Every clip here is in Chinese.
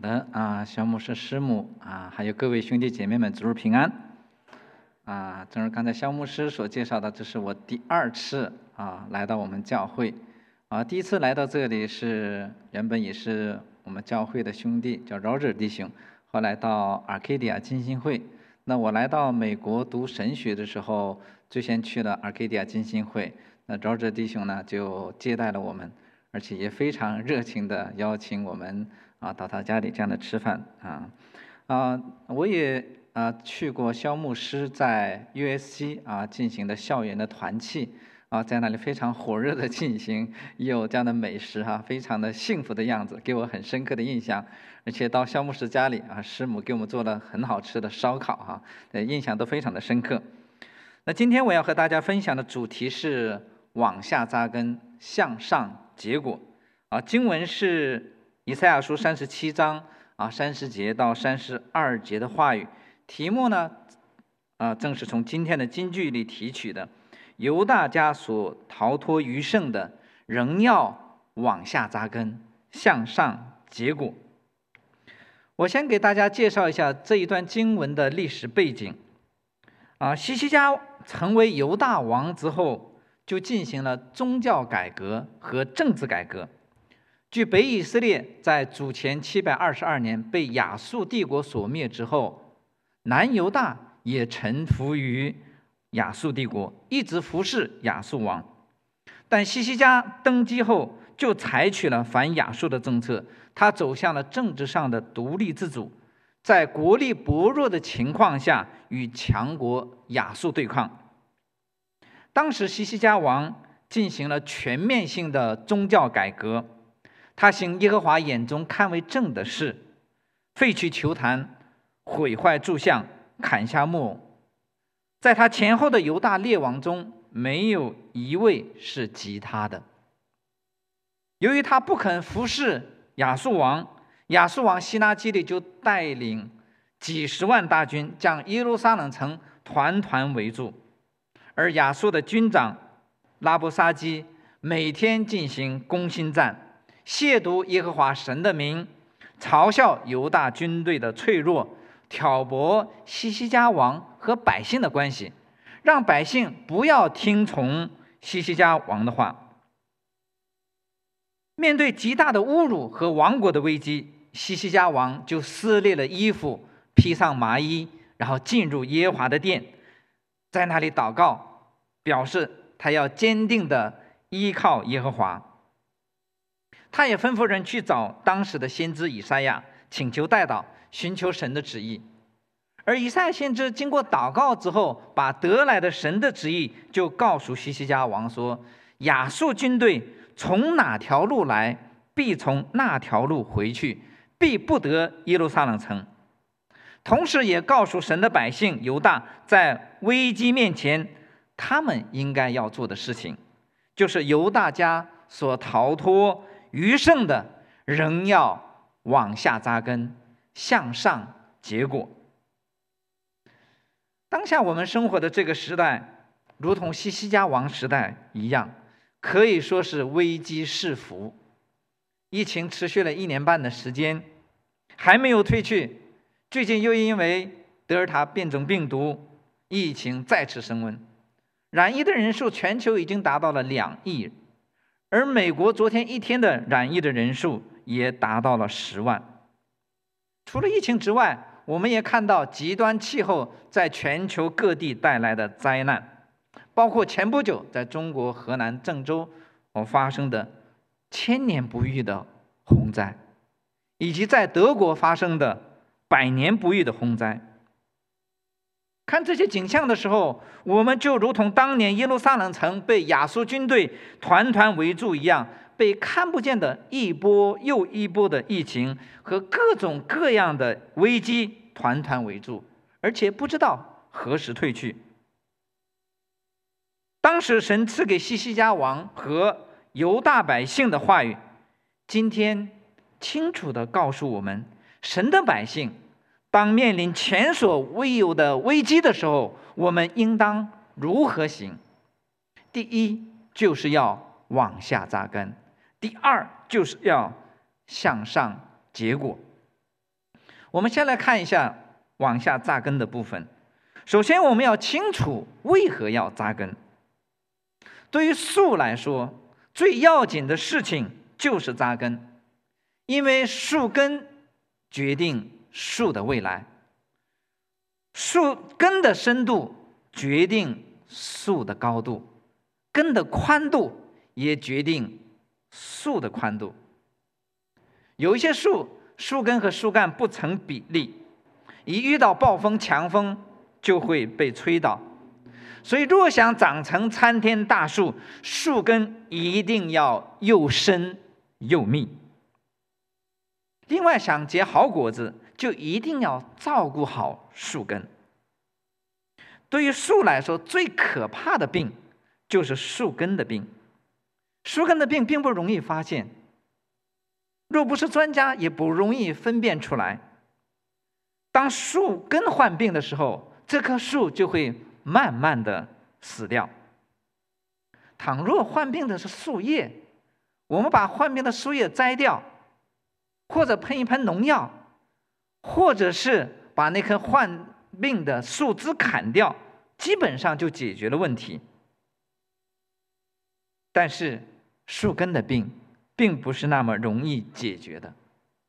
的肖牧师师母还有各位兄弟姐妹们，主日平安正如刚才肖牧师所介绍的，这是我第2次来到我们教会第一次来到这里是原本也是我们教会的兄弟叫 Roger 弟兄，后来到 Arcadia 浸信会。那我来到美国读神学的时候，最先去了 Arcadia 浸信会，那 Roger 弟兄呢就接待了我们，而且也非常热情的邀请我们到他家里这样的吃饭我也去过肖牧师在 USC 进行的校园的团契在那里非常火热的进行，也有这样的美食非常的幸福的样子，给我很深刻的印象。而且到肖牧师家里师母给我们做了很好吃的烧烤印象都非常的深刻。那今天我要和大家分享的主题是往下扎根，向上结果经文是以赛亚书37章30节到32节的话语，题目呢正是从今天的金句里提取的。犹大家所逃脱余剩的，仍要往下扎根，向上结果。我先给大家介绍一下这一段经文的历史背景希西家成为犹大王之后，就进行了宗教改革和政治改革。据北以色列在主前722年被亚述帝国所灭之后，南犹大也臣服于亚述帝国，一直服侍亚述王。但希西家登基后就采取了反亚述的政策，他走向了政治上的独立自主，在国力薄弱的情况下与强国亚述对抗。当时希西家王进行了全面性的宗教改革，他行耶和华眼中看为正的事，废去球坛，毁坏柱像，砍下木偶。在他前后的犹大列王中，没有一位是及他的。由于他不肯服侍亚述王，亚述王西拿基立就带领几十万大军将耶路撒冷城团团围住，而亚述的军长拉伯沙基每天进行攻心战，亵渎耶和华神的名，嘲笑犹大军队的脆弱，挑拨希西家王和百姓的关系，让百姓不要听从希西家王的话。面对极大的侮辱和亡国的危机，希西家王就撕裂了衣服，披上麻衣，然后进入耶和华的殿，在那里祷告，表示他要坚定的依靠耶和华。他也吩咐人去找当时的先知以赛亚，请求代祷，寻求神的旨意。而以赛亚先知经过祷告之后，把得来的神的旨意就告诉希西家王说，亚述军队从哪条路来，必从那条路回去，必不得耶路撒冷城。同时也告诉神的百姓犹大，在危机面前他们应该要做的事情，就是犹大家所逃脱余剩的，仍要往下扎根，向上结果。当下我们生活的这个时代，如同希西家王时代一样，可以说是危机四伏。疫情持续了1年半的时间，还没有退去，最近又因为德尔塔变种病毒，疫情再次升温，染疫的人数全球已经达到了2亿，而美国昨天一天的染疫的人数也达到了10万。除了疫情之外，我们也看到极端气候在全球各地带来的灾难，包括前不久在中国河南郑州发生的1000年不遇的洪灾，以及在德国发生的100年不遇的洪灾。看这些景象的时候，我们就如同当年耶路撒冷城被亚述军队团团围住一样，被看不见的一波又一波的疫情和各种各样的危机团团围住，而且不知道何时退去。当时神赐给希西家王和犹大百姓的话语，今天清楚地告诉我们，神的百姓当面临前所未有的危机的时候，我们应当如何行？第一，就是要往下扎根；第二，就是要向上结果。 我们先来看一下往下扎根的部分。首先，我们要清楚为何要扎根。对于树来说，最要紧的事情就是扎根，因为树根决定树的未来，树根的深度决定树的高度，根的宽度也决定树的宽度。有一些树根和树干不成比例，一遇到暴风强风就会被吹倒。所以若想长成参天大树，树根一定要又深又密。另外，想结好果子，就一定要照顾好树根。对于树来说，最可怕的病就是树根的病。树根的病并不容易发现，若不是专家，也不容易分辨出来。当树根患病的时候，这棵树就会慢慢的死掉。倘若患病的是树叶，我们把患病的树叶摘掉，或者喷一喷农药，或者是把那棵患病的树枝砍掉，基本上就解决了问题。但是树根的病并不是那么容易解决的。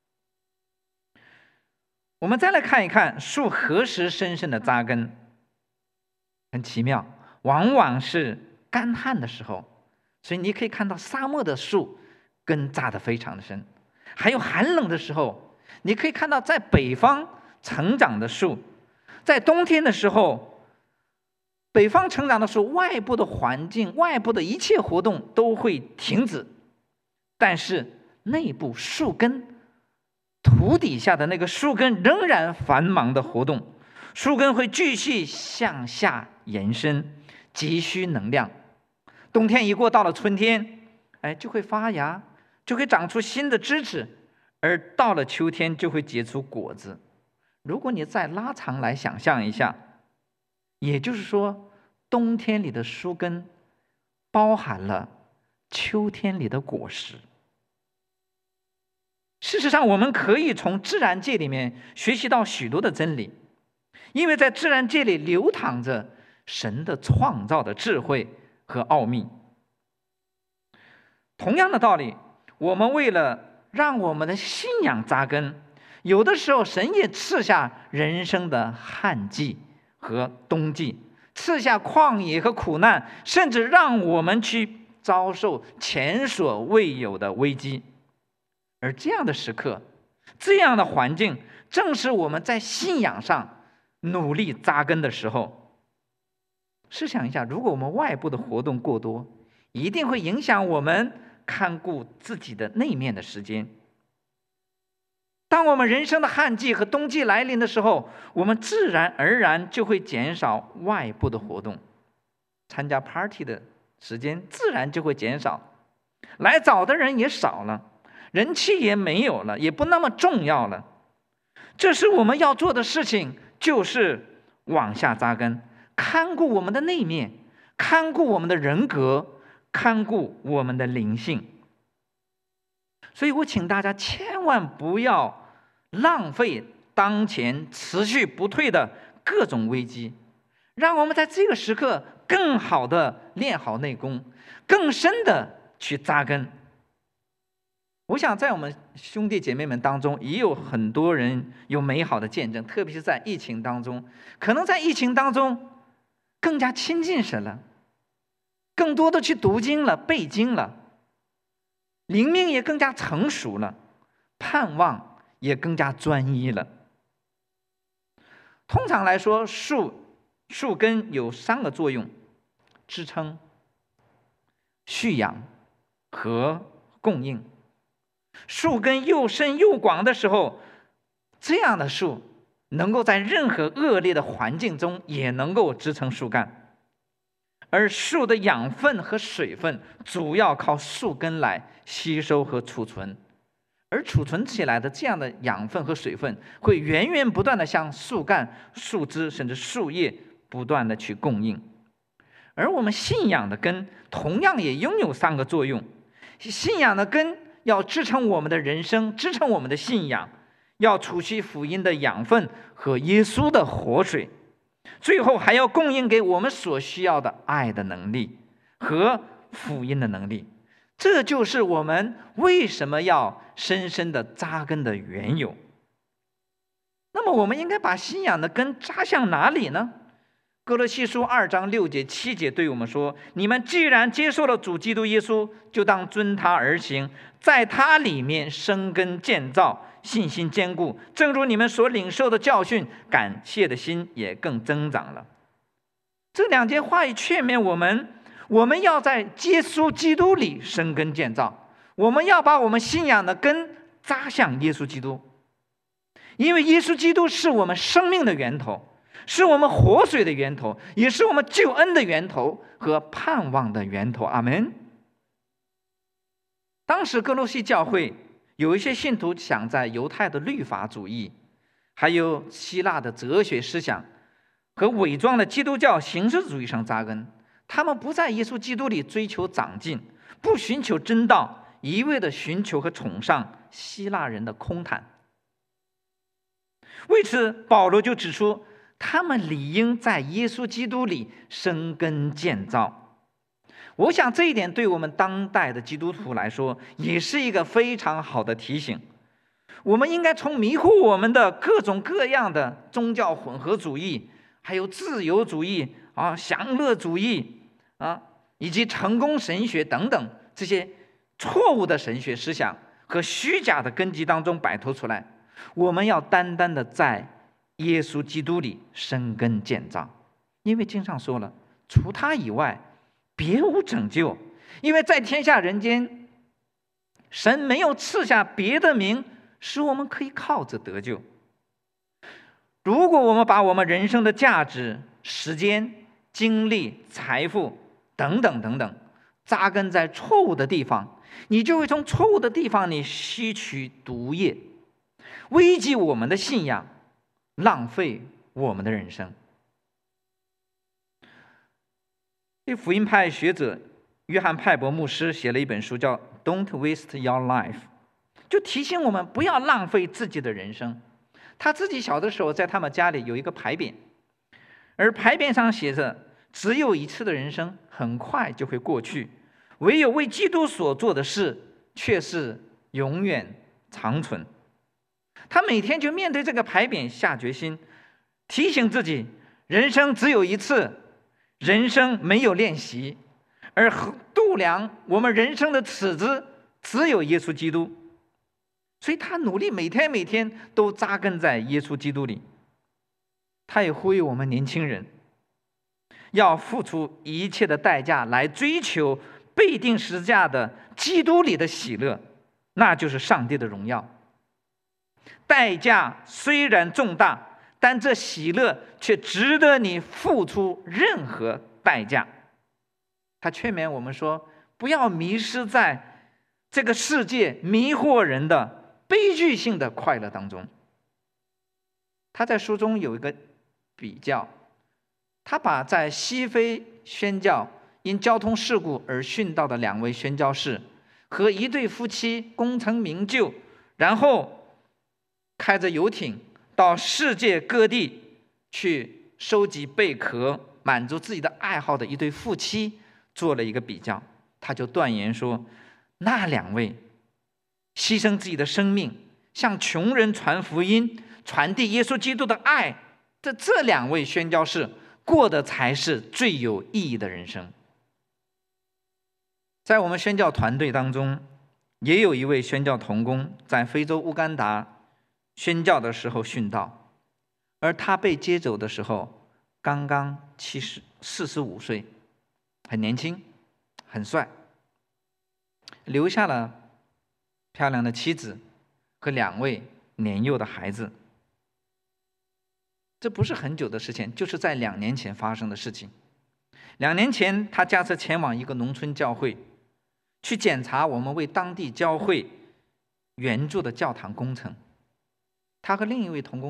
我们再来看一看树何时深深的扎根。很奇妙，往往是干旱的时候。所以你可以看到沙漠的树根扎得非常的深，还有寒冷的时候，你可以看到在北方成长的树，在冬天的时候，北方成长的树外部的环境、外部的一切活动都会停止，但是内部树根、土底下的那个树根仍然繁忙的活动，树根会继续向下延伸，急需能量。冬天一过，到了春天，就会发芽，就会长出新的枝子，而到了秋天就会结出果子。如果你再拉长来想象一下，也就是说，冬天里的树根包含了秋天里的果实。事实上，我们可以从自然界里面学习到许多的真理，因为在自然界里流淌着神的创造的智慧和奥秘。同样的道理，我们为了让我们的信仰扎根，有的时候神也赐下人生的旱季和冬季，赐下旷野和苦难，甚至让我们去遭受前所未有的危机。而这样的时刻，这样的环境，正是我们在信仰上努力扎根的时候。试想一下，如果我们外部的活动过多，一定会影响我们看顾自己的内面的时间。当我们人生的旱季和冬季来临的时候，我们自然而然就会减少外部的活动，参加 party 的时间自然就会减少，来早的人也少了，人气也没有了，也不那么重要了。这是我们要做的事情，就是往下扎根，看顾我们的内面，看顾我们的人格，看顾我们的灵性。所以我请大家千万不要浪费当前持续不退的各种危机，让我们在这个时刻更好的练好内功，更深的去扎根。我想在我们兄弟姐妹们当中，也有很多人有美好的见证，特别是在疫情当中，可能在疫情当中更加亲近神了，更多的去读经了、背经了，灵命也更加成熟了，盼望也更加专一了。通常来说，树根有3个作用：支撑、蓄养和供应。树根又深又广的时候，这样的树能够在任何恶劣的环境中也能够支撑树干。而树的养分和水分主要靠树根来吸收和储存，而储存起来的这样的养分和水分会源源不断的向树干、树枝甚至树叶不断的去供应。而我们信仰的根同样也拥有3个作用。信仰的根要支撑我们的人生，支撑我们的信仰， 要储蓄福音的养分和耶稣的活水，最后还要供应给我们所需要的爱的能力和福音的能力。这就是我们为什么要深深的扎根的缘由。那么我们应该把信仰的根扎向哪里呢？哥罗西书2章6节7节对我们说，你们既然接受了主基督耶稣，就当遵他而行，在他里面生根建造，信心坚固，正如你们所领受的教训，感谢的心也更增长了。这两节话语劝勉我们要在耶稣基督里生根建造，我们要把我们信仰的根扎向耶稣基督，因为耶稣基督是我们生命的源头，是我们活水的源头，也是我们救恩的源头和盼望的源头。阿们。当时哥罗西教会有一些信徒想在犹太的律法主义，还有希腊的哲学思想和伪装的基督教形式主义上扎根，他们不在耶稣基督里追求长进，不寻求真道，一味的寻求和崇尚希腊人的空谈。为此保罗就指出，他们理应在耶稣基督里生根建造。我想这一点对我们当代的基督徒来说也是一个非常好的提醒。我们应该从迷惑我们的各种各样的宗教混合主义，还有自由主义享乐主义以及成功神学等等这些错误的神学思想和虚假的根基当中摆脱出来，我们要单单的在耶稣基督里生根建造。因为经上说了，除他以外别无拯救，因为在天下人间神没有赐下别的名使我们可以靠着得救。如果我们把我们人生的价值、时间、精力、财富等等扎根在错误的地方，你就会从错误的地方里吸取毒液，危及我们的信仰，浪费我们的人生。福音派学者约翰派伯牧师写了一本书叫 Don't Waste Your Life， 就提醒我们不要浪费自己的人生。他自己小的时候在他们家里有一个牌匾，而牌匾上写着，只有一次的人生很快就会过去，唯有为基督所做的事却是永远长存。他每天就面对这个牌匾下决心，提醒自己人生只有一次，人生没有练习，而度量我们人生的尺子只有耶稣基督。所以他努力每天都扎根在耶稣基督里。他也呼吁我们年轻人要付出一切的代价来追求被钉十字架的基督里的喜乐，那就是上帝的荣耀。代价虽然重大，但这喜乐却值得你付出任何代价。他劝勉我们说，不要迷失在这个世界迷惑人的悲剧性的快乐当中。他在书中有一个比较，他把在西非宣教因交通事故而殉道的2位宣教士和一对夫妻功成名就，然后开着游艇到世界各地去收集贝壳，满足自己的爱好的一对夫妻做了一个比较。他就断言说，那2位牺牲自己的生命向穷人传福音，传递耶稣基督的爱，这2位宣教士过的才是最有意义的人生。在我们宣教团队当中，也有一位宣教同工在非洲乌干达宣教的时候殉道，而他被接走的时候刚刚45岁，很年轻，很帅，留下了漂亮的妻子和2位年幼的孩子。这不是很久的事情，就是在2年前发生的事情。2年前，他驾车前往一个农村教会，去检查我们为当地教会援助的教堂工程。他和另一位同工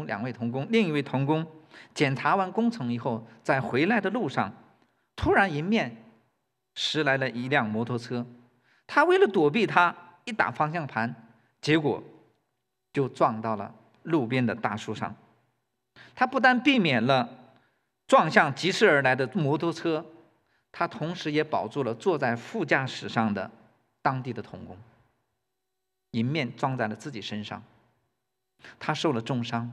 检查完工程以后，在回来的路上，突然迎面驶来了一辆摩托车。他为了躲避他，一打方向盘，结果就撞到了路边的大树上。他不但避免了撞向疾驰而来的摩托车，他同时也保住了坐在副驾驶上的当地的童工，迎面撞在了自己身上。他受了重伤，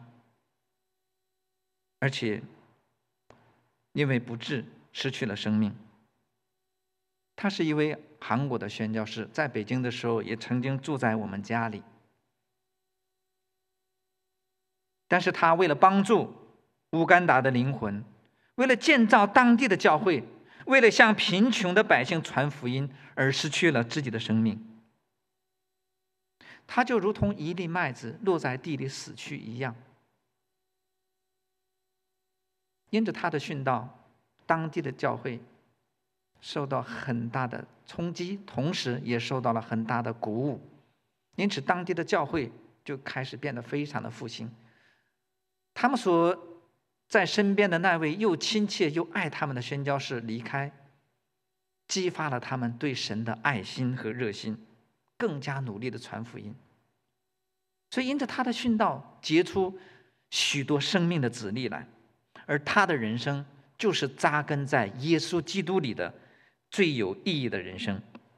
而且因为不治失去了生命。他是一位韩国的宣教士，在北京的时候也曾经住在我们家里。但是他为了帮助乌干达的灵魂，为了建造当地的教会，为了向贫穷的百姓传福音，而失去了自己的生命。他就如同一粒麦子落在地里死去一样。因着他的殉道，当地的教会受到很大的冲击，同时也受到了很大的鼓舞。因此当地的教会就开始变得非常的复兴。他们所在身边的那位又亲切又爱他们的宣教士离开，激发了他们对神的爱心和热心，更加努力的传福音。所以因着他的殉道，结出许多生命的子粒来，而他的人生就是扎根在耶稣基督里的最有意义的人生。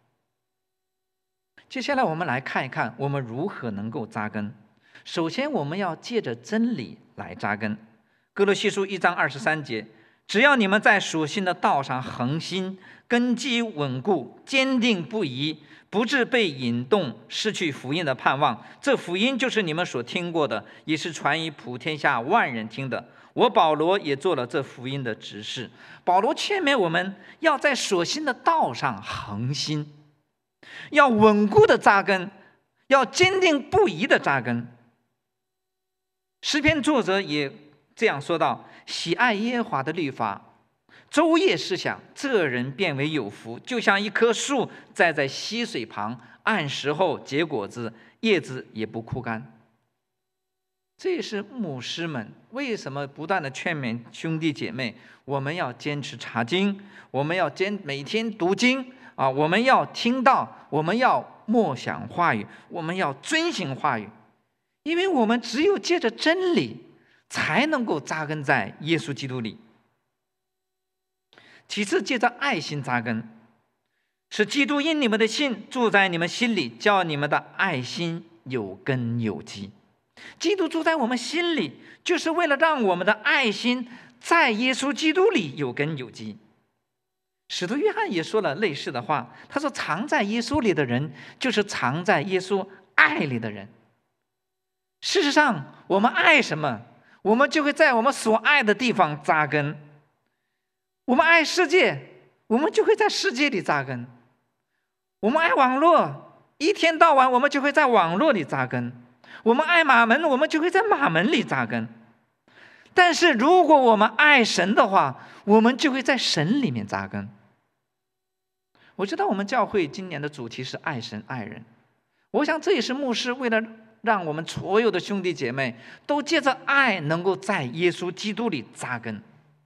接下来我们来看一看我们如何能够扎根。首先我们要借着真理来扎根。哥罗西书1章23节，只要你们在属心的道上恒心，根基稳固，坚定不移，不致被引动失去福音的盼望。这福音就是你们所听过的，也是传于普天下万人听的。我保罗也做了这福音的执事。保罗劝勉我们要在所信的道上恒心，要稳固的扎根，要坚定不移的扎根。诗篇作者也这样说道：喜爱耶和华的律法，昼夜思想，这人变为有福，就像一棵树栽在溪水旁，按时候结果子，叶子也不枯干。这也是牧师们为什么不断的劝勉兄弟姐妹，我们要坚持查经，我们要每天读经啊，我们要听道，我们要默想话语，我们要遵行话语。因为我们只有借着真理，才能够扎根在耶稣基督里。其次，借着爱心扎根，使基督因你们的信住在你们心里，叫你们的爱心有根有基。基督住在我们心里，就是为了让我们的爱心在耶稣基督里有根有基。使徒约翰也说了类似的话，他说：藏在耶稣里的人，就是藏在耶稣爱里的人。事实上，我们爱什么，我们就会在我们所爱的地方扎根。我们爱世界，我们就会在世界里扎根。我们爱网络，一天到晚我们就会在网络里扎根。我们爱马门，我们就会在马门里扎根。但是如果我们爱神的话，我们就会在神里面扎根。我知道我们教会今年的主题是爱神爱人，我想这也是牧师为了让我们所有的兄弟姐妹都借着爱能够在耶稣基督里扎根。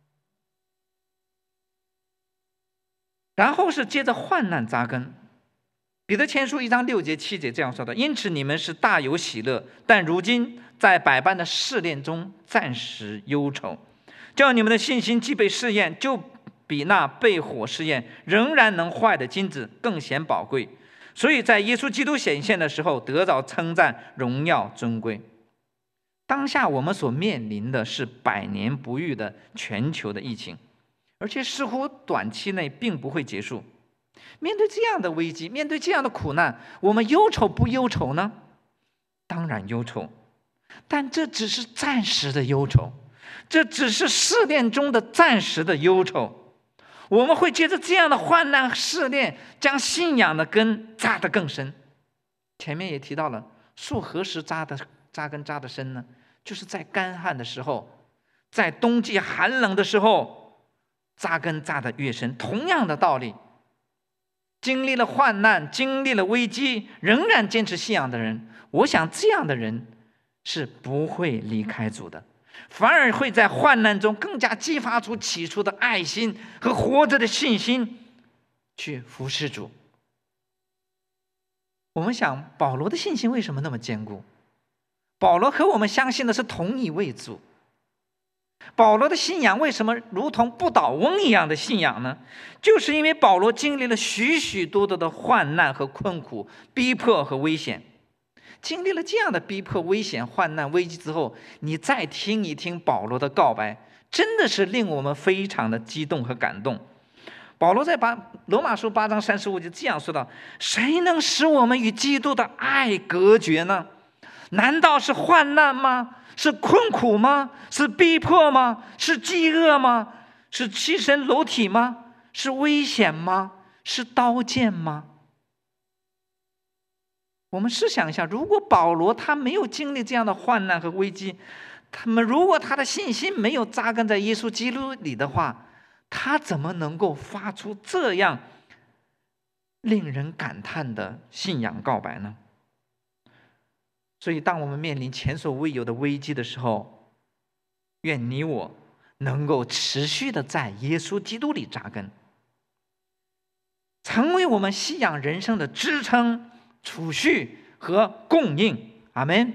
然后是接着患难扎根。彼得前书1章6节7节这样说的：因此你们是大有喜乐，但如今在百般的试炼中暂时忧愁，叫你们的信心既被试验，就比那被火试验仍然能坏的金子更显宝贵，所以在耶稣基督显现的时候得着称赞、荣耀、尊贵。当下我们所面临的是百年不遇的全球的疫情，而且似乎短期内并不会结束。面对这样的危机，面对这样的苦难，我们忧愁不忧愁呢？当然忧愁，但这只是暂时的忧愁，这只是试炼中的暂时的忧愁。我们会借着这样的患难试炼，将信仰的根扎得更深。前面也提到了，树何时扎根扎得深呢？就是在干旱的时候，在冬季寒冷的时候，扎根扎得越深。同样的道理，经历了患难，经历了危机，仍然坚持信仰的人，我想这样的人是不会离开主的，反而会在患难中更加激发出起初的爱心和活着的信心，去服侍主。我们想，保罗的信心为什么那么坚固？ 保罗和我们相信的是同一位主。保罗的信仰为什么如同不倒翁一样的信仰呢？就是因为保罗经历了许许多多的患难和困苦、逼迫和危险。经历了这样的逼迫、危险、患难、危机之后，你再听一听保罗的告白，真的是令我们非常的激动和感动。保罗在罗马书8章35节这样说道：谁能使我们与基督的爱隔绝呢？难道是患难吗？是困苦吗？是逼迫吗？是饥饿吗？是欺身裸体吗？是危险吗？是刀剑吗？我们试想一下，如果保罗他没有经历这样的患难和危机，如果他的信心没有扎根在耶稣基督里的话，他怎么能够发出这样令人感叹的信仰告白呢？所以当我们面临前所未有的危机的时候，愿你我能够持续的在耶稣基督里扎根，成为我们信仰人生的支撑、储蓄和供应。阿们。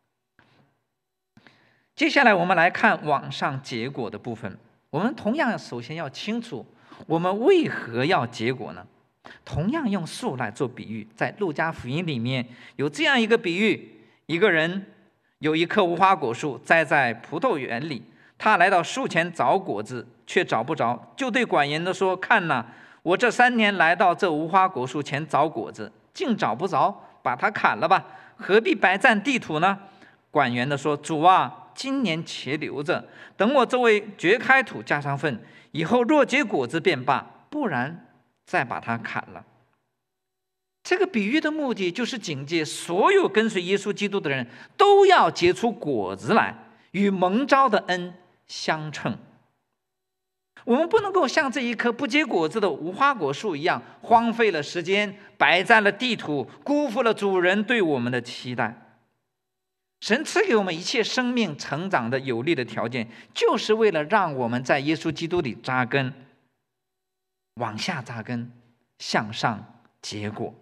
接下来我们来看往上结果的部分。我们同样首先要清楚我们为何要结果呢？同样用树来做比喻，在路加福音里面有这样一个比喻：一个人有一棵无花果树栽在葡萄园里，他来到树前找果子，却找不着，就对管园的说：看哪，我这3年来到这无花果树前找果子，竟找不着，把它砍了吧，何必白占地土呢？管园的说：主啊，今年且留着，等我这位掘开土加上粪，以后若结果子便罢，不然再把它砍了。这个比喻的目的就是警戒所有跟随耶稣基督的人都要结出果子来，与蒙召的恩相称。我们不能够像这一棵不结果子的无花果树一样，荒废了时间，白占了地土，辜负了主人对我们的期待。神赐给我们一切生命成长的有利的条件，就是为了让我们在耶稣基督里扎根，往下扎根，向上结果。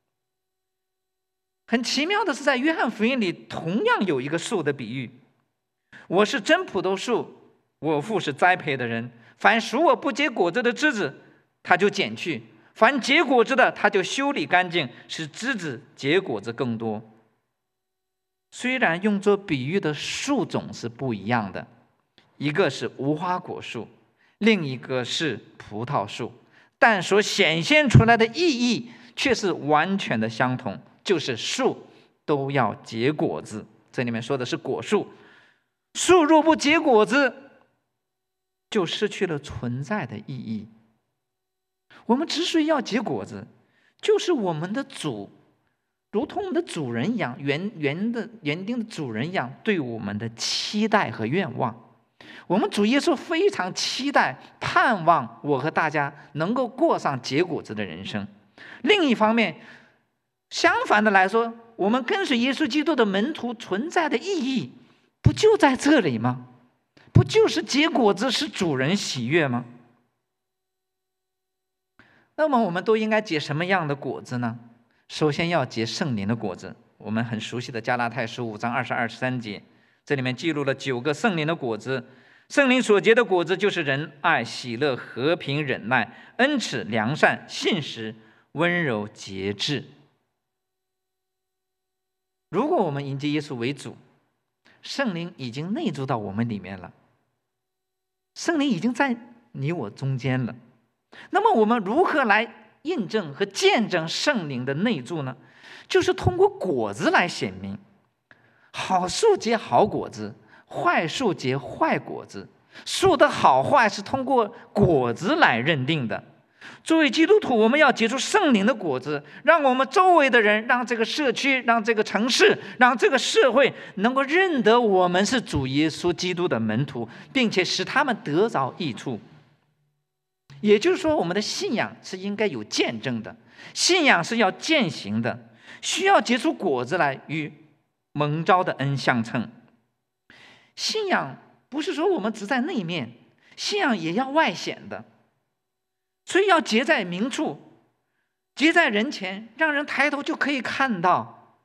很奇妙的是，在约翰福音里同样有一个树的比喻：我是真葡萄树，我父是栽培的人，凡属我不结果子的枝子，他就剪去；凡结果子的，他就修理干净，使枝子结果子更多。虽然用作比喻的树种是不一样的，一个是无花果树，另一个是葡萄树，但所显现出来的意义却是完全的相同，就是树都要结果子。这里面说的是果树，树若不结果子，就失去了存在的意义。我们之所以要结果子，就是我们的主如同我们的主人一样，园丁的主人一样，对我们的期待和愿望。我们主耶稣非常期待、盼望我和大家能够过上结果子的人生。另一方面，相反的来说，我们跟随耶稣基督的门徒存在的意义，不就在这里吗？不就是结果子使主人喜悦吗？那么我们都应该结什么样的果子呢？首先要结圣灵的果子。我们很熟悉的加拉太书5章22、23节，这里面记录了9个圣灵的果子。圣灵所结的果子就是仁爱、喜乐、和平、忍耐、恩慈、良善、信实、温柔、节制。如果我们迎接耶稣为主，圣灵已经内住到我们里面了，圣灵已经在你我中间了。那么我们如何来印证和见证圣灵的内住呢？就是通过果子来显明。好树结好果子，坏树结坏果子。树的好坏是通过果子来认定的。作为基督徒，我们要结出圣灵的果子，让我们周围的人，让这个社区，让这个城市，让这个社会能够认得我们是主耶稣基督的门徒，并且使他们得着益处。也就是说，我们的信仰是应该有见证的，信仰是要践行的，需要结出果子来，与蒙召的恩相称。信仰不是说我们只在内面，信仰也要外显的，所以要结在明处，结在人前，让人抬头就可以看到，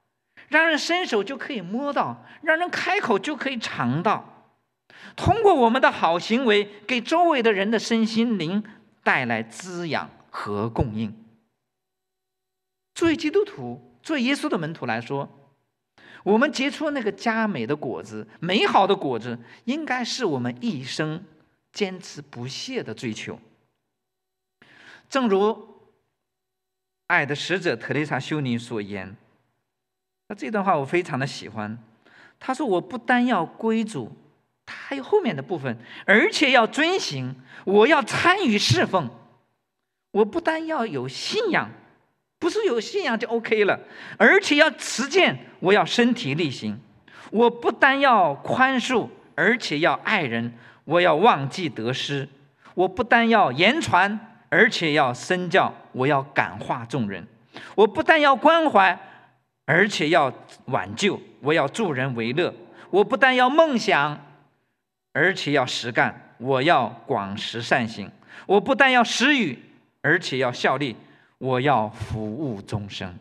让人伸手就可以摸到，让人开口就可以尝到。通过我们的好行为，给周围的人的身心灵带来滋养和供应。作为基督徒，作为耶稣的门徒来说，我们结出那个佳美的果子，美好的果子，应该是我们一生坚持不懈的追求。正如爱的使者特蕾莎修女所言，那这段话我非常的喜欢。她说：“我不单要归主，还有后面的部分，而且要遵行，我要参与侍奉。我不但要有信仰，不是有信仰就 OK 了，而且要实践，我要身体力行。我不但要宽恕，而且要爱人，我要忘记得失。我不但要言传，而且要身教，我要感化众人。我不但要关怀，而且要挽救，我要助人为乐。我不但要梦想，而且要实干，我要广施善行。我不但要施予，而且要效力，我要服务众生。”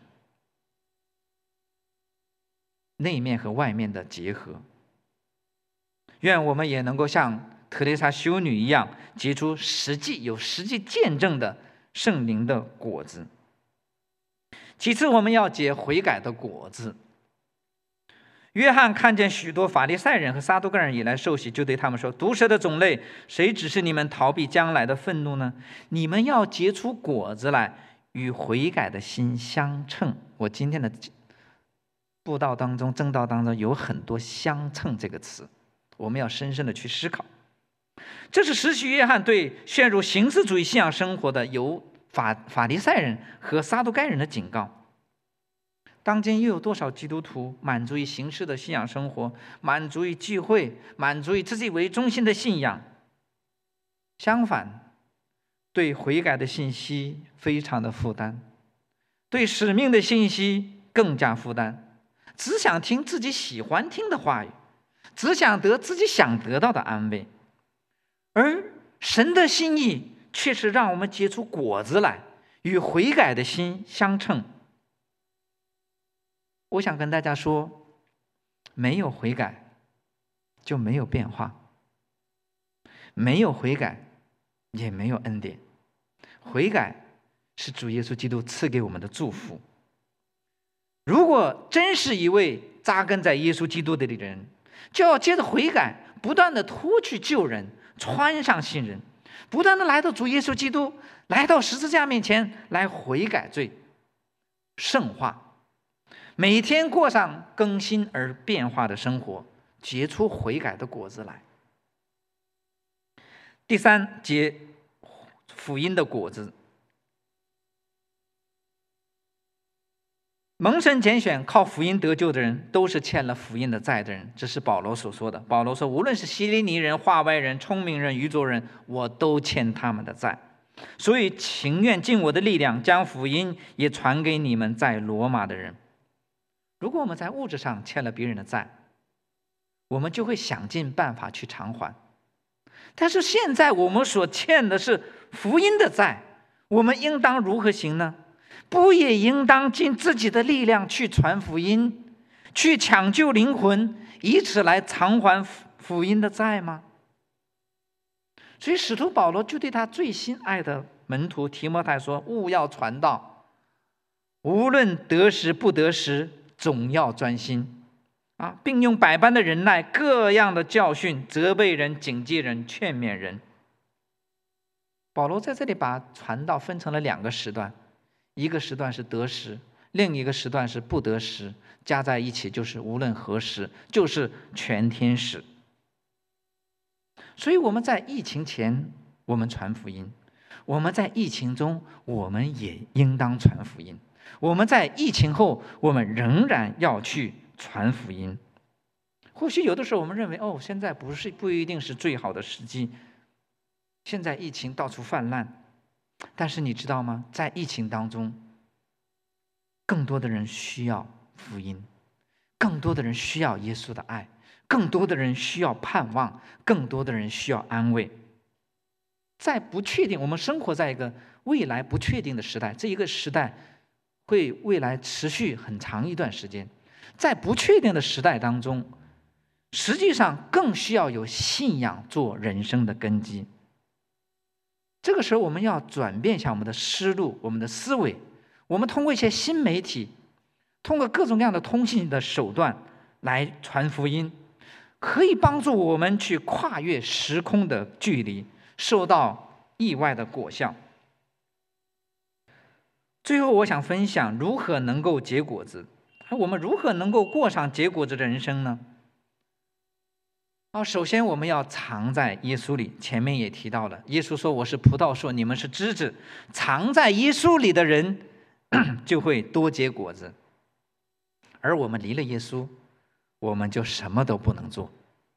内面和外面的结合，愿我们也能够像特蕾莎修女一样，结出有实际见证的圣灵的果子。其次，我们要结悔改的果子。约翰看见许多法利赛人和撒都该人也来受洗，就对他们说：“毒蛇的种类，谁指示你们逃避将来的愤怒呢？你们要结出果子来，与悔改的心相称。”我今天的布道当中、正道当中有很多“相称”这个词，我们要深深的去思考。这是使徒约翰对陷入形式主义信仰生活的有法利赛人和撒都该人的警告。当今又有多少基督徒满足于形式的信仰生活，满足于聚会，满足于自己为中心的信仰，相反，对悔改的信息非常的负担，对使命的信息更加负担，只想听自己喜欢听的话语，只想得自己想得到的安慰。而神的心意却是让我们结出果子来，与悔改的心相称。我想跟大家说，没有悔改就没有变化，没有悔改也没有恩典。悔改是主耶稣基督赐给我们的祝福。如果真是一位扎根在耶稣基督的人，就要接着悔改，不断的脱去旧人，穿上新人，不断的来到主耶稣基督，来到十字架面前来悔改罪，圣化，每天过上更新而变化的生活，结出悔改的果子来。第三，结福音的果子。蒙神拣选靠福音得救的人，都是欠了福音的债的人，这是保罗所说的。保罗说，无论是希利尼人、化外人、聪明人、愚拙人，我都欠他们的债，所以情愿尽我的力量，将福音也传给你们在罗马的人。如果我们在物质上欠了别人的债，我们就会想尽办法去偿还。但是现在我们所欠的是福音的债，我们应当如何行呢？不也应当尽自己的力量去传福音，去抢救灵魂，以此来偿还福音的债吗？所以使徒保罗就对他最心爱的门徒提摩太说，务要传道，无论得时不得时，总要专心，并用百般的忍耐，各样的教训，责备人、警戒人、劝勉人。保罗在这里把传道分成了两个时段，一个时段是得时，另一个时段是不得时，加在一起就是无论何时，就是全天时。所以我们在疫情前我们传福音，我们在疫情中我们也应当传福音，我们在疫情后我们仍然要去传福音。或许有的时候我们认为，现在不一定是最好的时机，现在疫情到处泛滥，但是你知道吗？在疫情当中，更多的人需要福音，更多的人需要耶稣的爱，更多的人需要盼望，更多的人需要安慰。在不确定，我们生活在一个未来不确定的时代，这一个时代会未来持续很长一段时间。 在不确定的时代当中，实际上更需要有信仰做人生的根基。这个时候我们要转变一下我们的思路，我们的思维，我们通过一些新媒体，通过各种各样的通信的手段来传福音，可以帮助我们去跨越时空的距离，受到意外的果效。最后我想分享如何能够结果子，我们如何能够过上结果子的人生呢？首先我们要藏在耶稣里，前面也提到了，耶稣说我是葡萄树，你们是枝子，藏在耶稣里的人就会多结果子。而我们离了耶稣，我们就什么都不能做。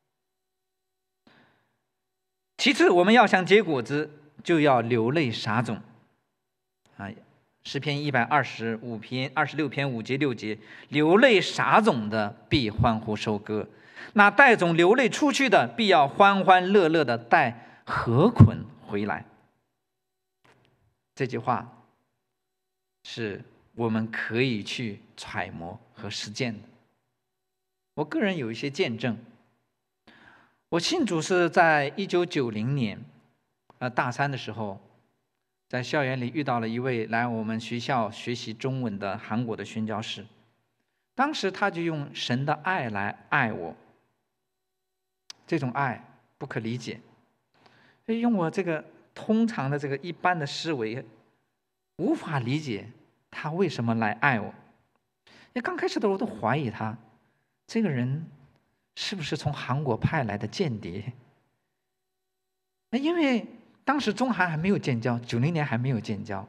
其次，我们要想结果子，就要流泪撒种。诗篇126篇5节6节，流泪撒种的必欢呼收割，那带种流泪出去的必要欢欢乐乐的带禾捆回来。这句话是我们可以去揣摩和实践的。我个人有一些见证。我信主是在1990年大三的时候，在校园里遇到了一位来我们学校学习中文的韩国的宣教士。当时他就用神的爱来爱我，这种爱不可理解，所以用我这个通常的这个一般的思维无法理解他为什么来爱我。刚开始的我都怀疑他这个人是不是从韩国派来的间谍。因为当时中韩还没有建交，90年还没有建交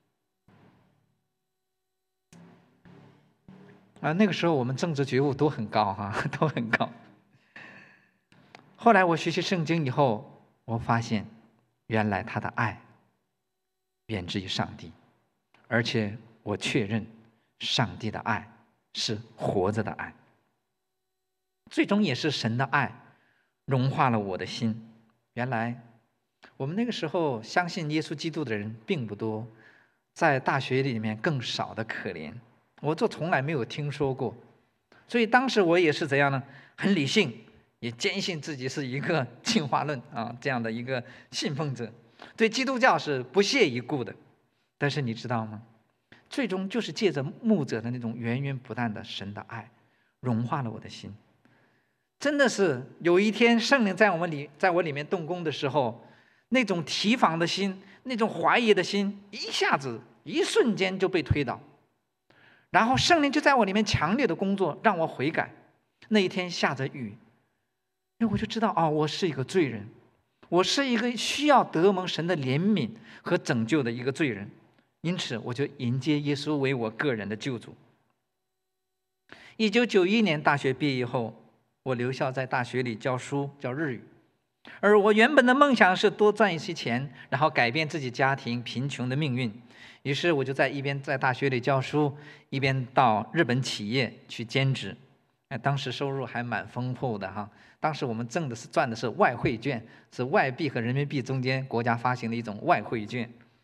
那个时候我们政治觉悟都很高都很高。后来我学习圣经以后，我发现原来他的爱源自于上帝，而且我确认上帝的爱是活着的爱，最终也是神的爱融化了我的心。原来我们那个时候相信耶稣基督的人并不多，在大学里面更少的可怜，我就从来没有听说过。所以当时我也是怎样呢？很理性，也坚信自己是一个进化论这样的一个信奉者，对基督教是不屑一顾的。但是你知道吗？最终就是借着牧者的那种源源不断的神的爱融化了我的心。真的是有一天圣灵在我里面动工的时候，那种提防的心，那种怀疑的心一下子一瞬间就被推倒，然后圣灵就在我里面强烈的工作，让我悔改。那一天下着雨，我就知道我是一个罪人，我是一个需要得蒙神的怜悯和拯救的一个罪人，因此我就迎接耶稣为我个人的救主。1991年大学毕业后，我留校在大学里教书，教日语。而我原本的梦想是多赚一些钱，然后改变自己家庭贫穷的命运。于是我就一边在大学里教书，一边到日本企业去兼职。当时收入还蛮丰厚的当时我们赚的是外汇券，是外币和人民币中间国家发行的一种外汇券。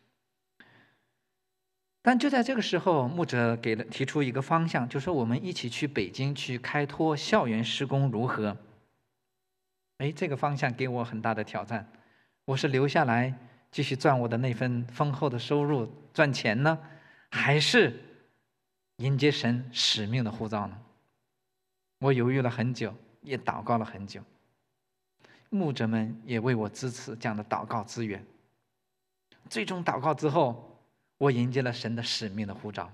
但就在这个时候，牧者提出一个方向，就说我们一起去北京去开拓校园施工如何？这个方向给我很大的挑战。我是留下来继续赚我的那份丰厚的收入赚钱呢，还是迎接神使命的呼召呢？我犹豫了很久，也祷告了很久。牧者们也为我支持这样的祷告资源。最终祷告之后，我迎接了神的使命的呼召，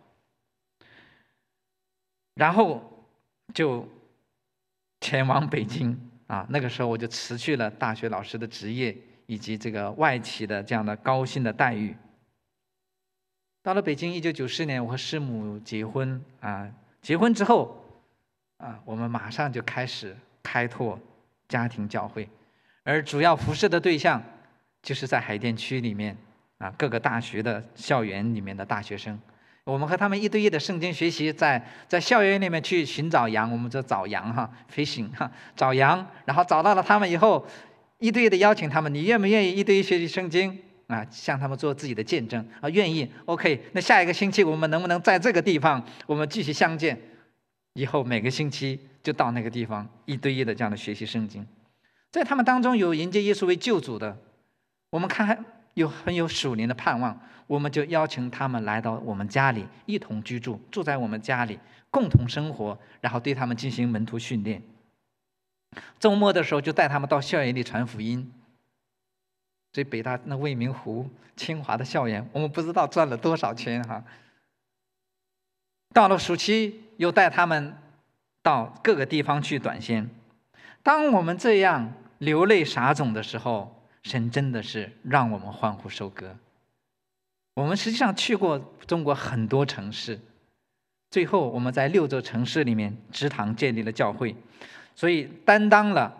然后就前往北京那个时候我就辞去了大学老师的职业，以及这个外企的这样的高薪的待遇。到了北京，1994年我和师母结婚结婚之后我们马上就开始开拓家庭教会，而主要服侍的对象就是在海淀区里面各个大学的校园里面的大学生。我们和他们1对1的圣经学习，在校园里面去寻找羊，我们就找羊fishing 找羊，然后找到了他们以后，1对1的邀请他们，你愿不愿意1对1学习圣经向他们做自己的见证愿意 OK， 那下一个星期我们能不能在这个地方我们继续相见？ 以后每个星期就到那个地方一对一的这样的学习圣经。在他们当中有迎接耶稣为救主的，我们看很有属灵的盼望，我们就邀请他们来到我们家里一同居住，住在我们家里共同生活，然后对他们进行门徒训练。周末的时候就带他们到校园里传福音。所以北大那未名湖、清华的校园，我们不知道转了多少圈哈。到了暑期，又带他们到各个地方去短宣。当我们这样流泪撒种的时候，神真的是让我们欢呼收割。我们实际上去过中国很多城市，最后我们在6座城市里面支堂建立了教会，所以担当了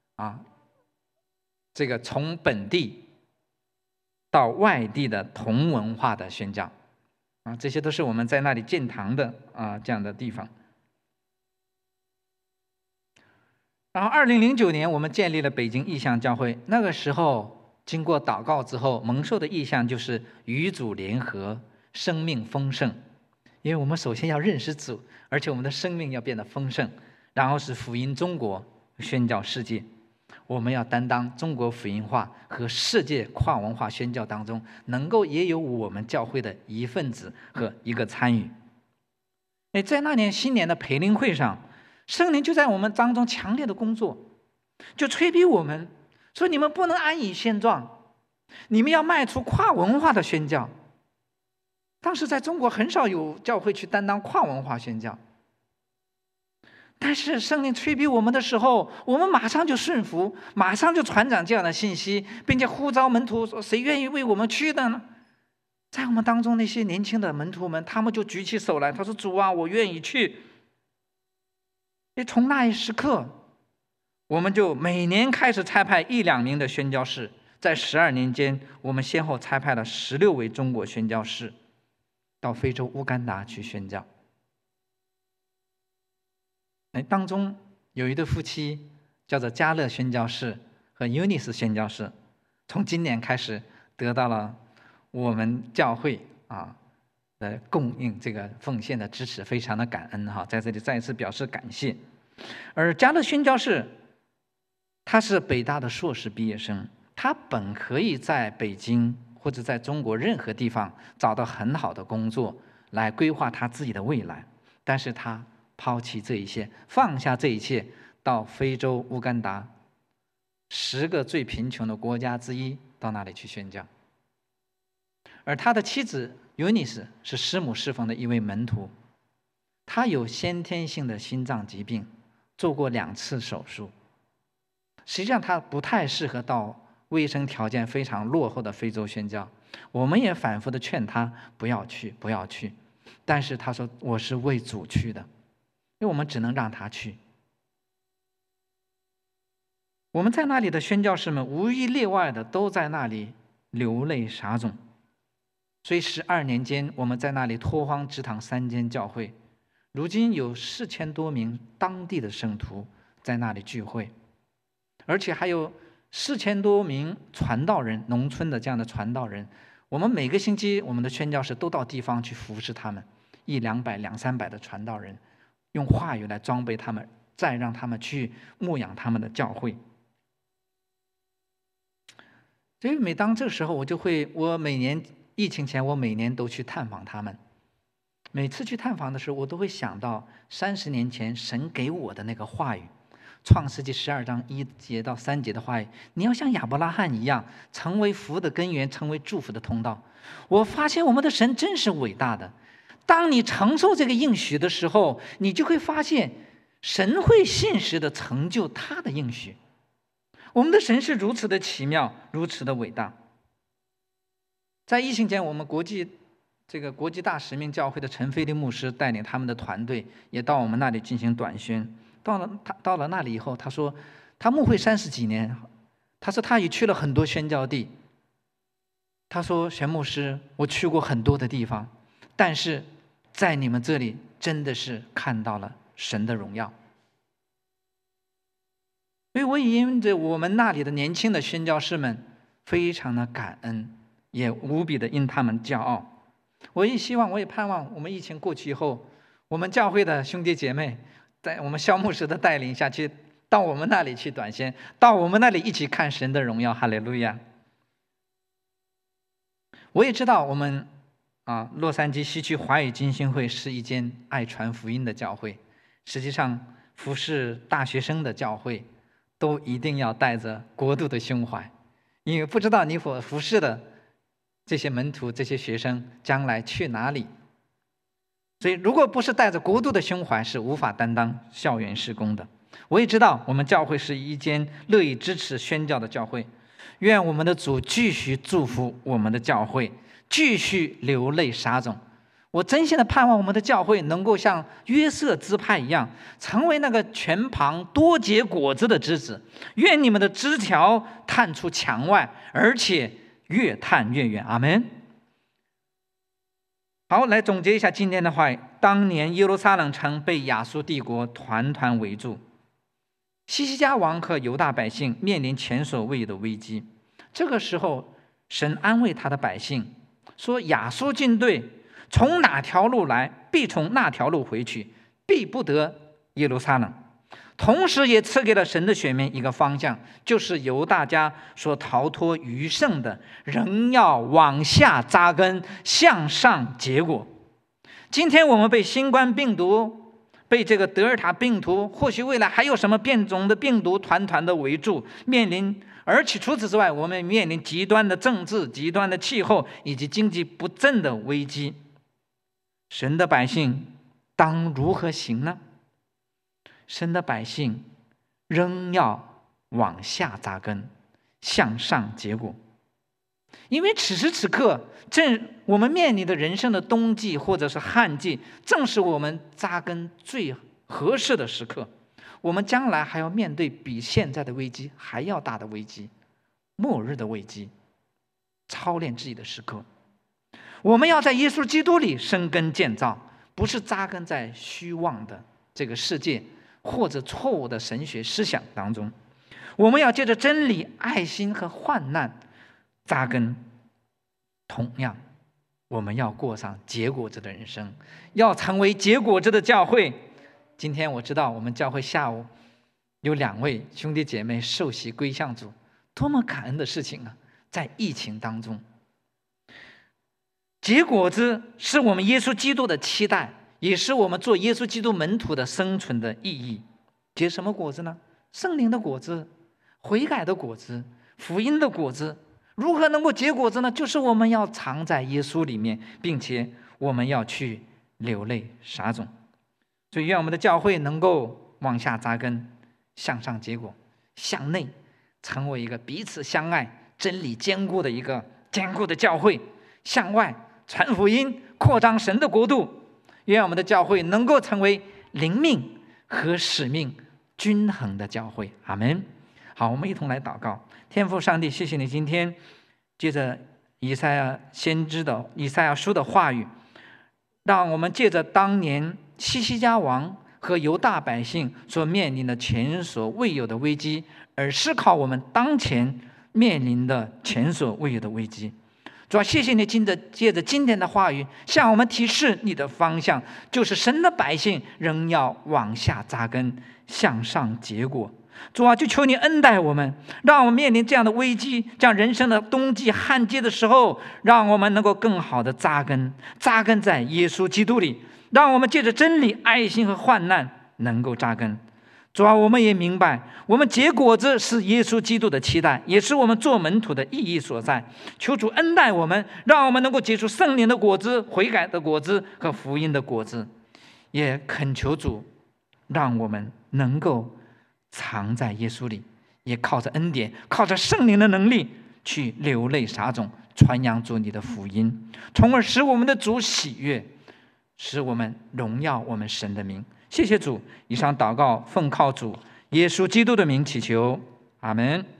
这个从本地到外地的同文化的宣教这些都是我们在那里建堂的这样的地方。然后2009年我们建立了北京异象教会，那个时候经过祷告之后，蒙受的异象就是与主联合，生命丰盛。因为我们首先要认识主，而且我们的生命要变得丰盛，然后是福音中国，宣教世界。我们要担当中国福音化和世界跨文化宣教当中，能够也有我们教会的一份子和一个参与。在那年新年的培灵会上，圣灵就在我们当中强烈的工作，就催逼我们说：你们不能安以现状，你们要迈出跨文化的宣教。当时在中国很少有教会去担当跨文化宣教，但是圣灵催逼我们的时候，我们马上就顺服，马上就传讲这样的信息，并且呼召门徒说：谁愿意为我们去的呢？在我们当中那些年轻的门徒们，他们就举起手来，他说：主啊，我愿意去。从那一时刻，我们就每年开始差派1、2名的宣教士，在12年间，我们先后差派了16位中国宣教士到非洲乌干达去宣教。当中有一对夫妻叫做加勒宣教士和尤尼斯宣教士，从今年开始得到了我们教会的供应这个奉献的支持，非常的感恩在这里再一次表示感谢。而加勒宣教士他是北大的硕士毕业生，他本可以在北京或者在中国任何地方找到很好的工作来规划他自己的未来，但是他抛弃这一切，放下这一切，到非洲乌干达10个最贫穷的国家之一，到那里去宣教。而他的妻子尤尼斯是师母侍奉的一位门徒，他有先天性的心脏疾病，做过2次手术。实际上他不太适合到卫生条件非常落后的非洲宣教，我们也反复的劝他不要去，不要去，但是他说我是为主去的，因为我们只能让他去。我们在那里的宣教士们无一例外的都在那里流泪撒种，所以12年间我们在那里拓荒支堂3间教会，如今有4000多名当地的圣徒在那里聚会，而且还有4000多名传道人，农村的这样的传道人。我们每个星期我们的宣教士都到地方去服侍他们，100、200、200-300的传道人，用话语来装备他们，再让他们去牧养他们的教会。所以每当这个时候，我每年疫情前我每年都去探访他们。每次去探访的时候，我都会想到30年前神给我的那个话语，创世纪12章1节到3节的话语，你要像亚伯拉罕一样，成为福的根源，成为祝福的通道。我发现我们的神真是伟大的，当你承受这个应许的时候，你就会发现神会信实的成就他的应许。我们的神是如此的奇妙，如此的伟大。在疫情前，我们国际大使命教会的陈飞利牧师带领他们的团队也到我们那里进行短宣。到了那里以后，他说他牧会30几年，他说他也去了很多宣教地。他说玄牧师，我去过很多的地方，但是在你们这里真的是看到了神的荣耀。所以我也因着我们那里的年轻的宣教士们非常的感恩，也无比的因他们骄傲。我也盼望我们疫情过去以后， 我们教会的兄弟姐妹，在我们萧牧师的带领下去，到我们那里去短宣，到我们那里一起看神的荣耀，哈利路亚。我也知道我们洛杉矶西区华语浸信会是一间爱传福音的教会，实际上服侍大学生的教会都一定要带着国度的胸怀，因为不知道你所服侍的这些门徒、这些学生将来去哪里，所以如果不是带着国度的胸怀，是无法担当校园事工的。我也知道我们教会是一间乐意支持宣教的教会，愿我们的主继续祝福我们的教会，继续流泪撒种。我真心的盼望我们的教会能够像约瑟支派一样，成为那个全旁多结果子的枝子。愿你们的枝条探出墙外，而且越探越远。阿们。好，来总结一下今天的话语。当年耶路撒冷城被亚述帝国团团围住，西西家王和犹大百姓面临前所未有的危机。这个时候，神安慰他的百姓说，亚述军队从哪条路来，必从那条路回去，必不得耶路撒冷。同时也赐给了神的选民一个方向，就是犹大家所逃脱余剩的，仍要往下扎根，向上结果。今天我们被新冠病毒、被这个德尔塔病毒，或许未来还有什么变种的病毒团团的围住，面临，而且除此之外，我们面临极端的政治、极端的气候以及经济不振的危机。神的百姓当如何行呢？神的百姓仍要往下扎根，向上结果。因为此时此刻，正我们面临的人生的冬季或者是旱季，正是我们扎根最合适的时刻。我们将来还要面对比现在的危机还要大的危机，末日的危机，操练自己的时刻。我们要在耶稣基督里生根建造，不是扎根在虚妄的这个世界或者错误的神学思想当中。我们要借着真理、爱心和患难扎根。同样，我们要过上结果子的人生，要成为结果子的教会。今天我知道我们教会下午有2位兄弟姐妹受洗归向主，多么感恩的事情啊！在疫情当中，结果子是我们耶稣基督的期待，也是我们做耶稣基督门徒的生存的意义。结什么果子呢？圣灵的果子，悔改的果子，福音的果子。如何能够结果子呢？就是我们要藏在耶稣里面，并且我们要去流泪撒种。所以愿我们的教会能够往下扎根，向上结果，向内成为一个彼此相爱、真理坚固的一个坚固的教会，向外传福音，扩张神的国度。愿我们的教会能够成为灵命和使命均衡的教会。阿们。好，我们一同来祷告。天父上帝，谢谢你今天借着以赛亚先知的以赛亚书的话语，让我们借着当年西西家王和犹大百姓所面临的前所未有的危机，而思考我们当前面临的前所未有的危机。主啊，谢谢你借着今天的话语向我们提示你的方向，就是神的百姓仍要往下扎根，向上结果。主啊，就求你恩待我们，让我们面临这样的危机，这样人生的冬季旱季的时候，让我们能够更好的扎根在耶稣基督里，让我们借着真理、爱心和患难能够扎根。主啊，我们也明白，我们结果子是耶稣基督的期待，也是我们做门徒的意义所在。求主恩待我们，让我们能够结出圣灵的果子、悔改的果子和福音的果子。也恳求主，让我们能够藏在耶稣里，也靠着恩典，靠着圣灵的能力去流泪撒种，传扬主你的福音，从而使我们的主喜悦，使我们荣耀我们神的名。谢谢主。以上祷告奉靠主耶稣基督的名祈求，阿们。